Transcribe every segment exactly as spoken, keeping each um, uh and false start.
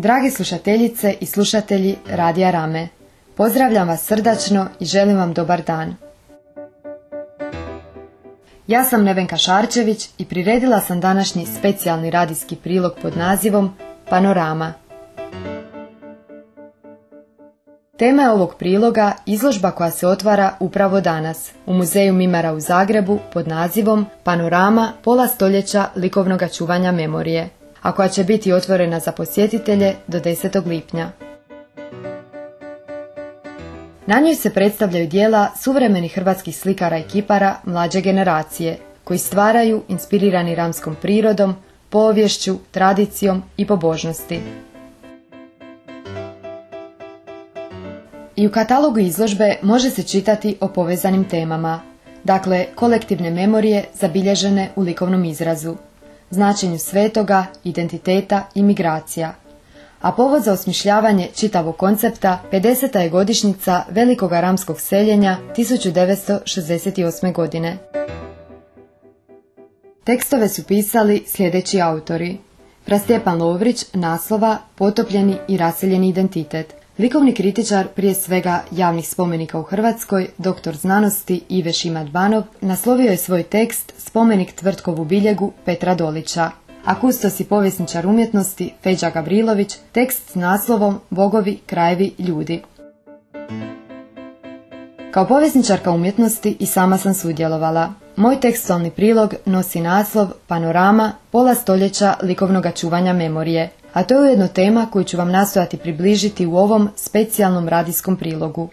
Dragi slušateljice i slušatelji Radija Rame, pozdravljam vas srdačno i želim vam dobar dan. Ja sam Nevenka Šarčević i priredila sam današnji specijalni radijski prilog pod nazivom Panorama. Tema je ovog priloga izložba koja se otvara upravo danas u Muzeju Mimara u Zagrebu pod nazivom Panorama pola stoljeća likovnog čuvanja memorije, a koja će biti otvorena za posjetitelje do desetog lipnja. Na njoj se predstavljaju djela suvremenih hrvatskih slikara i kipara mlađe generacije, koji stvaraju inspirirani ramskom prirodom, poviješću, tradicijom i pobožnosti. I u katalogu izložbe može se čitati o povezanim temama, dakle kolektivne memorije zabilježene u likovnom izrazu, značenju svetoga, identiteta i migracija. A povod za osmišljavanje čitavog koncepta pedeseta je godišnjica Velikoga ramskog seljenja tisuću devetsto šezdeset osme. godine. Tekstove su pisali sljedeći autori: Fra Stjepan Lovrić, naslova Potopljeni i raseljeni identitet. Likovni kritičar prije svega javnih spomenika u Hrvatskoj, doktor znanosti Ive Šimat-Banov, naslovio je svoj tekst Spomenik Tvrtkovu biljegu Petra Dolića, a kustos i povjesničar umjetnosti Feđa Gavrilović tekst s naslovom Bogovi, krajevi, ljudi. Kao povjesničarka umjetnosti i sama sam sudjelovala. Moj tekstualni prilog nosi naslov Panorama pola stoljeća likovnog čuvanja memorije, a to je ujedno tema koju ću vam nastojati približiti u ovom specijalnom radijskom prilogu.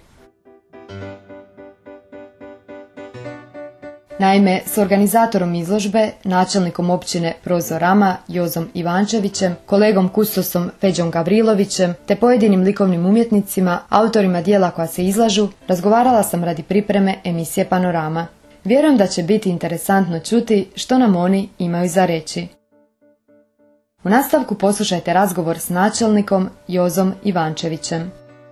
Naime, s organizatorom izložbe, načelnikom općine Prozor Rama, Jozom Ivančevićem, kolegom kustosom Feđom Gavrilovićem, te pojedinim likovnim umjetnicima, autorima dijela koja se izlažu, razgovarala sam radi pripreme emisije Panorama. Vjerujem da će biti interesantno čuti što nam oni imaju za reći. U nastavku poslušajte razgovor s načelnikom Jozom Ivančevićem.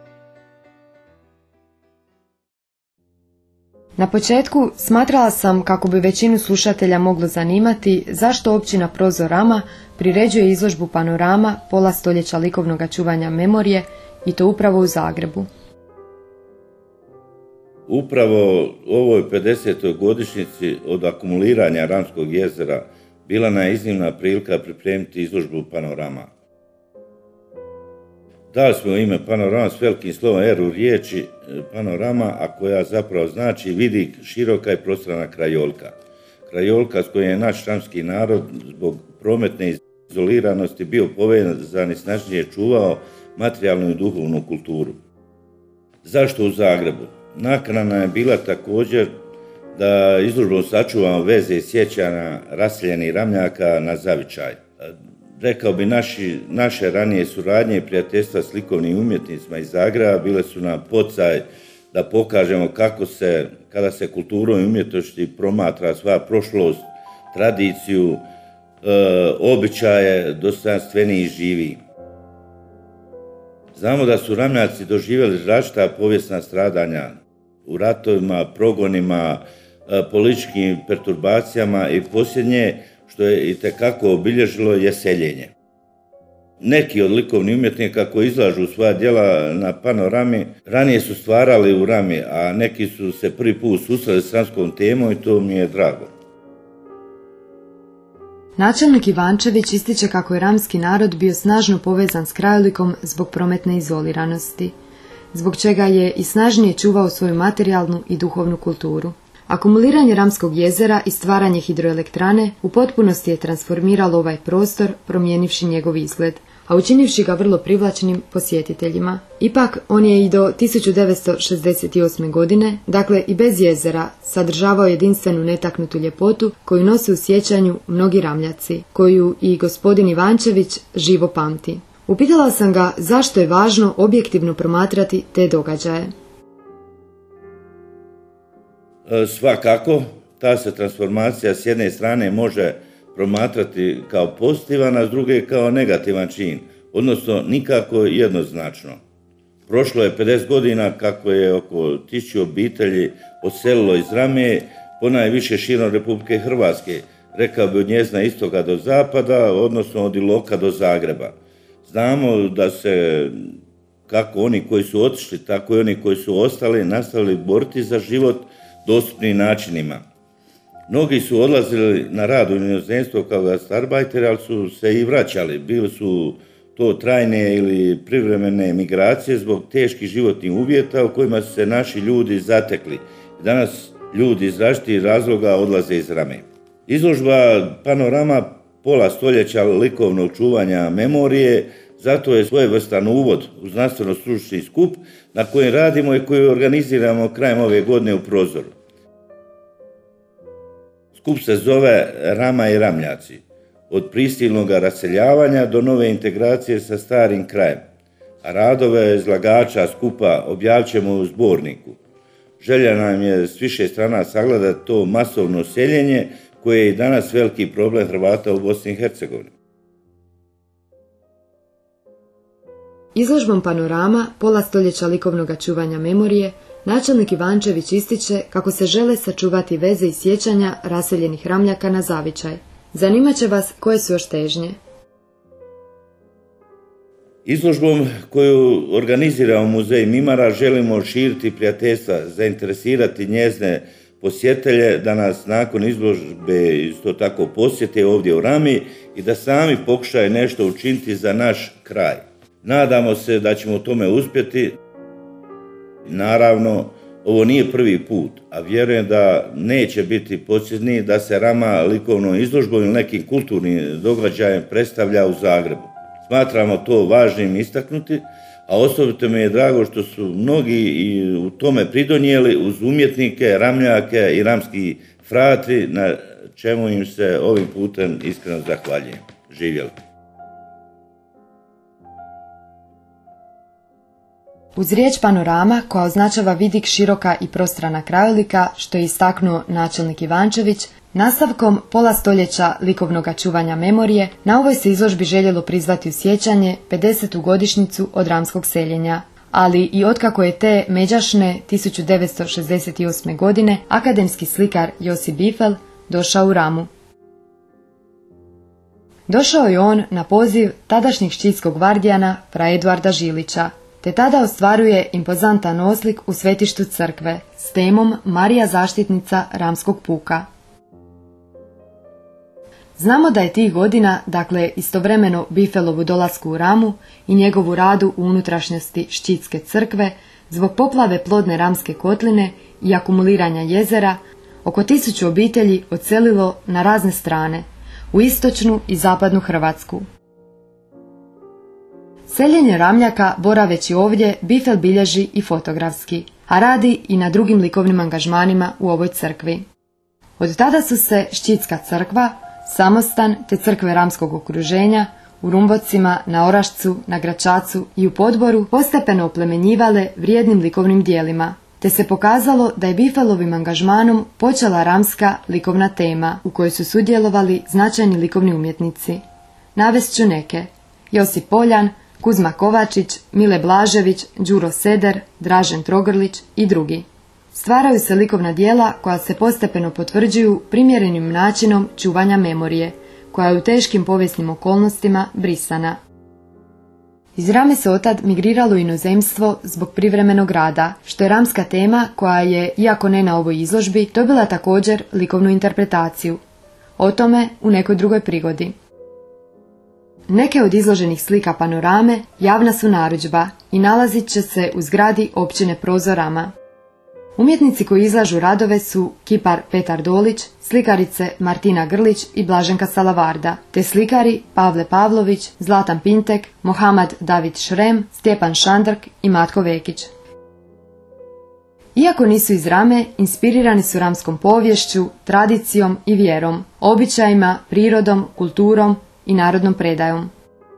Na početku smatrala sam, kako bi većinu slušatelja moglo zanimati, zašto općina Prozor Rama priređuje izložbu Panorama pola stoljeća likovnog čuvanja memorije i to upravo u Zagrebu. Upravo u ovoj pedesetoj godišnjici od akumuliranja Ramskog jezera bila nam je iznimna prilika pripremiti izložbu Panorama. Dali smo ime Panorama s velikim slovom R u riječi panorama, a koja zapravo znači vidi široka i prostrana krajoljka. Krajoljka s kojom je naš ramski narod zbog prometne izoliranosti bio povezan i snažnije čuvao materijalnu i duhovnu kulturu. Zašto u Zagrebu? Nakana je bila također da izložbom sačuvamo veze i sjećanja raseljenih Ramljaka na zavičaj. Rekao bi, naši, naše ranije suradnje i prijateljstva s likovnim umjetnicima iz Zagreba bile su nam poticaj da pokažemo kako se, kada se kulturom i umjetnosti promatra sva prošlost, tradiciju, e, običaje, dostojanstveniji i živiji. Znamo da su Ramljaci doživjeli različita povijesna stradanja u ratovima, progonima, e, političkim perturbacijama i posljednje, što je itekako obilježilo, je seljenje. Neki od likovnih umjetnika koji izlažu svoja djela na Panorami ranije su stvarali u Rami, a neki su se prvi put susreli s ramskom temom i to mi je drago. Načelnik Ivančević ističe kako je ramski narod bio snažno povezan s krajolikom zbog prometne izoliranosti, zbog čega je i snažnije čuvao svoju materijalnu i duhovnu kulturu. Akumuliranje Ramskog jezera i stvaranje hidroelektrane u potpunosti je transformiralo ovaj prostor, promijenivši njegov izgled, a učinivši ga vrlo privlačnim posjetiteljima. Ipak, on je i do tisuću devetsto šezdeset osme. godine, dakle i bez jezera, sadržavao jedinstvenu netaknutu ljepotu koju nose u sjećanju mnogi Ramljaci, koju i gospodin Ivančević živo pamti. Upitala sam ga zašto je važno objektivno promatrati te događaje. Svakako, ta se transformacija s jedne strane može promatrati kao pozitivan, a s druge kao negativan čin, odnosno nikako jednoznačno. Prošlo je pedeset godina kako je oko tisuću obitelji odselilo iz Rame, ponajviše širom Republike Hrvatske, rekao bi od njezina istoka do zapada, odnosno od Iloka do Zagreba. Znamo da se kako oni koji su otišli, tako i oni koji su ostali, nastavili boriti za život dostupnim načinima. Mnogi su odlazili na rad u inozemstvo kao gastarbajteri, ali su se i vraćali. Bili su to trajne ili privremene migracije zbog teških životnih uvjeta u kojima su se naši ljudi zatekli. Danas ljudi iz različitih razloga odlaze iz Rame. Izložba Panorama pola stoljeća likovnog čuvanja memorije, zato je svojevrstan uvod u znanstveno-stručni skup na kojem radimo i koji organiziramo krajem ove godine u Prozoru. Skup se zove Rama i Ramljaci, od prisilnog raseljavanja do nove integracije sa starim krajem, a radove izlagača skupa objavit ćemo u zborniku. Želja nam je s više strana sagledati to masovno seljenje koje je i danas veliki problem Hrvata u Bosni i Hercegovini. Izložbom Panorama, pola stoljeća likovnog čuvanja memorije, načelnik Ivančević ističe kako se žele sačuvati veze i sjećanja raseljenih Ramljaka na zavičaj. Zanimaće vas koje su još težnje. Izložbom koju organiziramo Muzej Mimara želimo širiti prijateljstva, zainteresirati njezne posjetitelje da nas nakon izložbe isto tako posjete ovdje u Rami i da sami pokušaju nešto učiniti za naš kraj. Nadamo se da ćemo u tome uspjeti. Naravno, ovo nije prvi put, a vjerujem da neće biti posljednji da se Rama likovnom izložbom ili nekim kulturnim događajem predstavlja u Zagrebu. Smatramo to važnim istaknuti, a osobito mi je drago što su mnogi i u tome pridonijeli uz umjetnike, Ramljake i ramski fratri, na čemu im se ovim putem iskreno zahvaljujem. Živjeli! Uz riječ Panorama, koja označava vidik široka i prostrana krajolika, što je istaknuo načelnik Ivančević, nastavkom pola stoljeća likovnog čuvanja memorije, na ovoj se izložbi željelo prizvati u sjećanje pedesetu godišnjicu od ramskog seljenja, ali i otkako je te međašne tisuću devetsto šezdeset osme. godine akademski slikar Josip Bifel došao u Ramu. Došao je on na poziv tadašnjeg ščitskog gvardijana fra Eduarda Žilića, te tada ostvaruje impozantan oslik u svetištu crkve s temom Marija zaštitnica ramskog puka. Znamo da je tih godina, dakle istovremeno Bifelovu dolasku u Ramu i njegovu radu u unutrašnjosti Ščitske crkve, zbog poplave plodne Ramske kotline i akumuliranja jezera, oko tisuću obitelji odselilo na razne strane, u istočnu i zapadnu Hrvatsku. Seljenje Ramljaka, boraveći ovdje, Bifel bilježi i fotografski, a radi i na drugim likovnim angažmanima u ovoj crkvi. Od tada su se Ščitska crkva, Samostan te crkve ramskog okruženja u Rumbocima, na Orašcu, na Gračacu i u Podboru postepeno oplemenjivale vrijednim likovnim dijelima, te se pokazalo da je Bifelovim angažmanom počela ramska likovna tema u kojoj su sudjelovali značajni likovni umjetnici. Navest ću neke: Josip Poljan, Kuzma Kovačić, Mile Blažević, Đuro Seder, Dražen Trogrlić i drugi. Stvaraju se likovna djela koja se postepeno potvrđuju primjerenim načinom čuvanja memorije, koja je u teškim povijesnim okolnostima brisana. Iz Rame se otad migriralo u inozemstvo zbog privremenog rada, što je ramska tema koja je, iako ne na ovoj izložbi, dobila također likovnu interpretaciju. O tome u nekoj drugoj prigodi. Neke od izloženih slika Panorame javna su narudžba i nalazit će se u zgradi općine Prozor Rama. Umjetnici koji izlažu radove su kipar Petar Dolić, slikarice Martina Grlić i Blaženka Salavarda, te slikari Pavle Pavlović, Zlatan Pintek, Mohamad David Šrem, Stjepan Šandrk i Matko Vekić. Iako nisu iz Rame, inspirirani su ramskom poviješću, tradicijom i vjerom, običajima, prirodom, kulturom i narodnom predajom.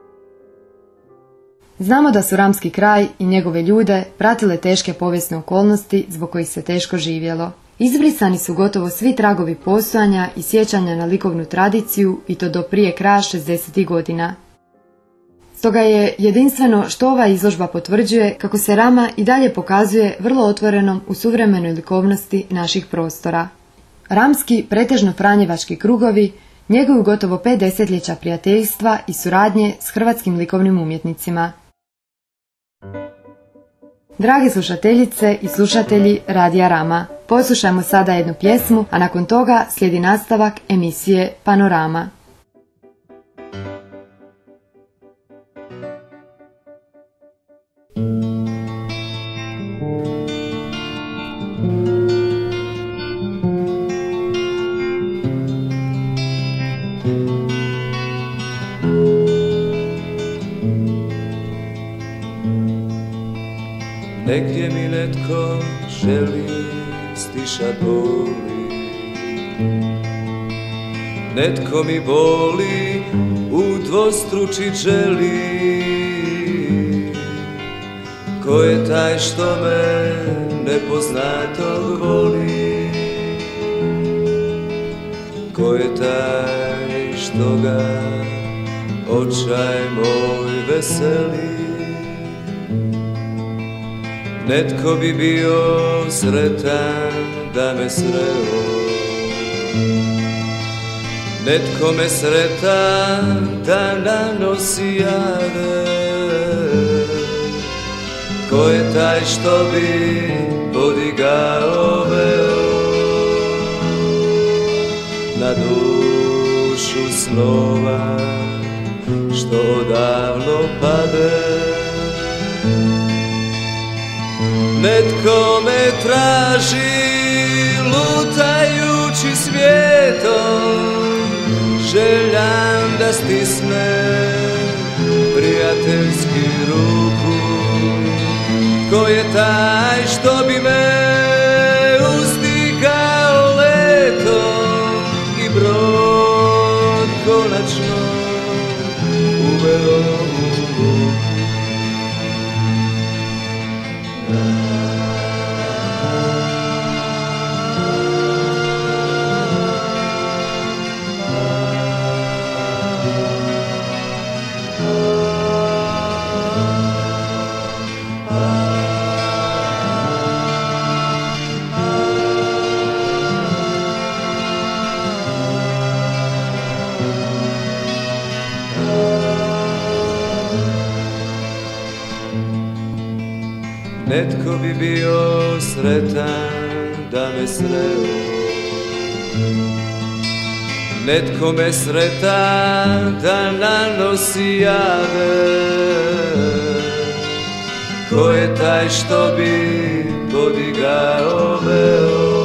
Znamo da su ramski kraj i njegove ljude pratile teške povijesne okolnosti zbog kojih se teško živjelo. Izbrisani su gotovo svi tragovi postojanja i sjećanja na likovnu tradiciju i to do prije kraja šezdesetih godina. Stoga je jedinstveno što ova izložba potvrđuje kako se Rama i dalje pokazuje vrlo otvorenom u suvremenoj likovnosti naših prostora. Ramski, pretežno franjevački krugovi Njeguju gotovo pet desetljeća prijateljstva i suradnje s hrvatskim likovnim umjetnicima. Dragi slušateljice i slušatelji Radija Rama, poslušajmo sada jednu pjesmu, a nakon toga slijedi nastavak emisije Panorama. Negdje mi netko želi stišat boli, netko mi boli udvostručit želi. Ko je taj što me nepoznatog voli? Ko je taj što ga očaj moj veseli? Netko bi bio sretan da me sreo, netko me sretan da nanosi jade. Ko je taj što bi podigao veo na dušu snova što odavno pade? Netko me traži lutajući svijetom, željan da stisne prijateljski ruku. Ko je taj što bi me ustikao letom i brod konačno uveo u luku? Netko bi bio sretan da me sreo, netko me sretan da nanosi jade. Ko je taj što bi podigao veo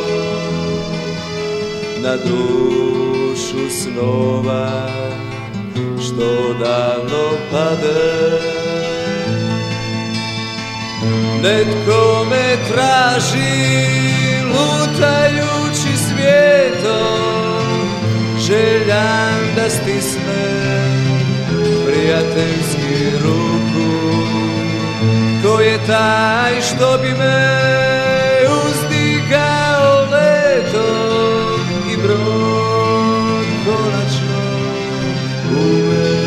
na dušu snova što davno pade? Netko me traži lutajući svijetom, željan da stisne prijateljski ruku. Ko je taj što bi me uzdigao letom i brod konačno uveo?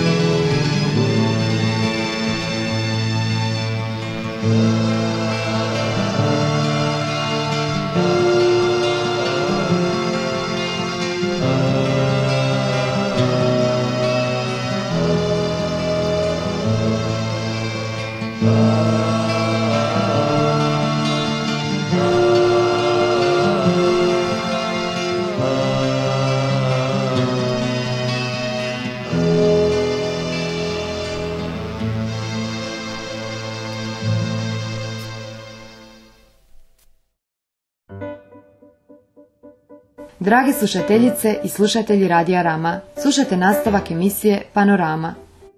Drage slušateljice i slušatelji Radija Rama, slušate nastavak emisije Panorama.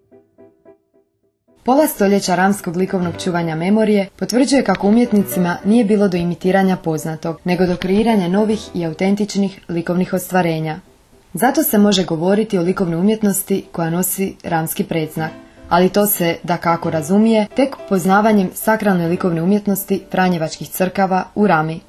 Pola stoljeća ramskog likovnog čuvanja memorije potvrđuje kako umjetnicima nije bilo do imitiranja poznatog, nego do kreiranja novih i autentičnih likovnih ostvarenja. Zato se može govoriti o likovnoj umjetnosti koja nosi ramski predznak, ali to se, dakako, razumije tek poznavanjem sakralne likovne umjetnosti franjevačkih crkava u Rami.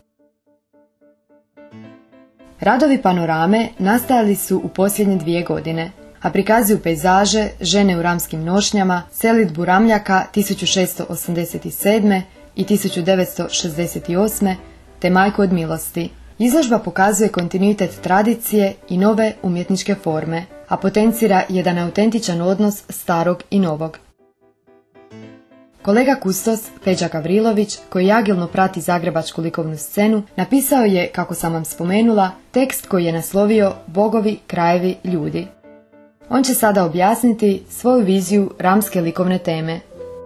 Radovi Panorame nastajali su u posljednje dvije godine, a prikazuju pejzaže, žene u ramskim nošnjama, selidbu Ramljaka tisuću šesto osamdeset sedme. i tisuću devetsto šezdeset osme. te Majku od milosti. Izložba pokazuje kontinuitet tradicije i nove umjetničke forme, a potencira jedan autentičan odnos starog i novog. Kolega kustos Peđa Gavrilović, koji agilno prati zagrebačku likovnu scenu, napisao je, kako sam vam spomenula, tekst koji je naslovio Bogovi, krajevi, ljudi. On će sada objasniti svoju viziju ramske likovne teme.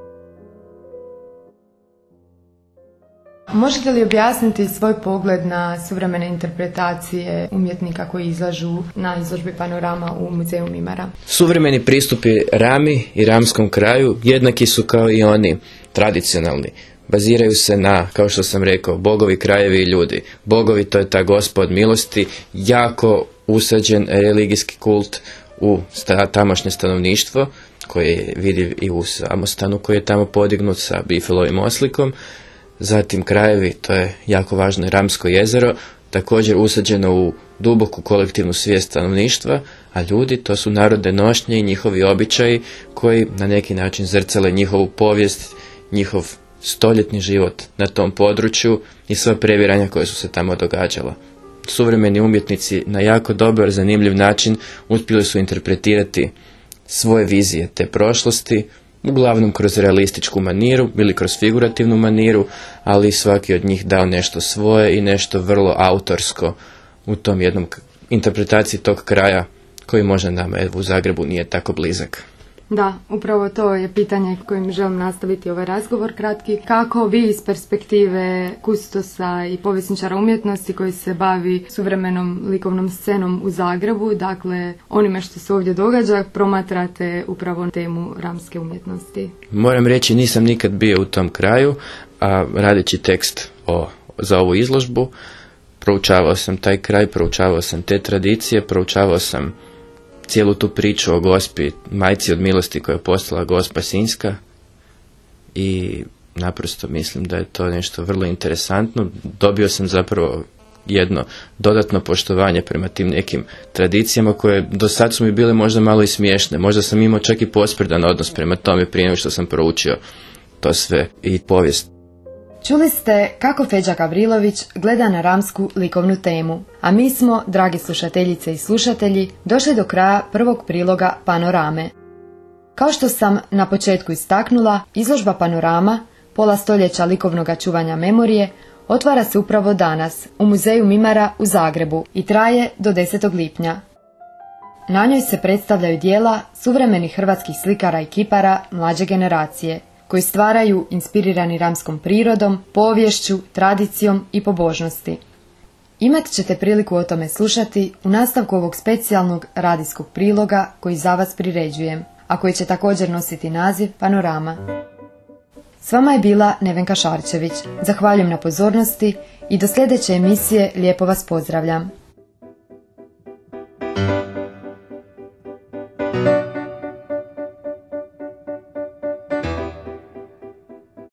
Možete li objasniti svoj pogled na suvremene interpretacije umjetnika koji izlažu na izložbi Panorama u Muzeju Mimara? Suvremeni pristupi Rami i ramskom kraju jednaki su kao i oni tradicionalni. Baziraju se na, kao što sam rekao, bogovi, krajevi i ljudi. Bogovi, to je ta Gospod milosti, jako usađen religijski kult u tamošnje stanovništvo, koje je vidljiv i u samostanu koji je tamo podignut sa Bifelovim oslikom. Zatim krajevi, to je jako važno, Ramsko jezero, također usađeno u duboku kolektivnu svijest stanovništva, a ljudi, to su narodne nošnje i njihovi običaji koji na neki način zrcale njihovu povijest, njihov stoljetni život na tom području i sva previranja koje su se tamo događala. Suvremeni umjetnici na jako dobar, zanimljiv način uspjeli su interpretirati svoje vizije te prošlosti, uglavnom kroz realističku maniru ili kroz figurativnu maniru, ali svaki od njih dao nešto svoje i nešto vrlo autorsko u tom jednom interpretaciji tog kraja koji možda nama u Zagrebu nije tako blizak. Da, upravo to je pitanje kojim želim nastaviti ovaj razgovor kratki. Kako vi iz perspektive kustosa i povjesničara umjetnosti koji se bavi suvremenom likovnom scenom u Zagrebu, dakle onime što se ovdje događa, promatrate upravo temu ramske umjetnosti? Moram reći, nisam nikad bio u tom kraju, a radeći tekst o, za ovu izložbu, proučavao sam taj kraj, proučavao sam te tradicije, proučavao sam cijelu tu priču o Gospi, majci od milosti koja je postala Gospa Sinjska, i naprosto mislim da je to nešto vrlo interesantno. Dobio sam zapravo jedno dodatno poštovanje prema tim nekim tradicijama koje do sad su mi bile možda malo i smiješne. Možda sam imao čak i posprdan odnos prema tome prije nego što sam proučio to sve i povijest. Čuli ste kako Peđa Gavrilović gleda na ramsku likovnu temu, a mi smo, dragi slušateljice i slušatelji, došli do kraja prvog priloga Panorame. Kao što sam na početku istaknula, izložba Panorama, pola stoljeća likovnog čuvanja memorije, otvara se upravo danas u Muzeju Mimara u Zagrebu i traje do desetog lipnja. Na njoj se predstavljaju djela suvremenih hrvatskih slikara i kipara mlađe generacije, koji stvaraju inspirirani ramskom prirodom, poviješću, tradicijom i pobožnosti. Imat ćete priliku o tome slušati u nastavku ovog specijalnog radijskog priloga koji za vas priređujem, a koji će također nositi naziv Panorama. S vama je bila Nevenka Šarčević. Zahvaljujem na pozornosti i do sljedeće emisije lijepo vas pozdravljam.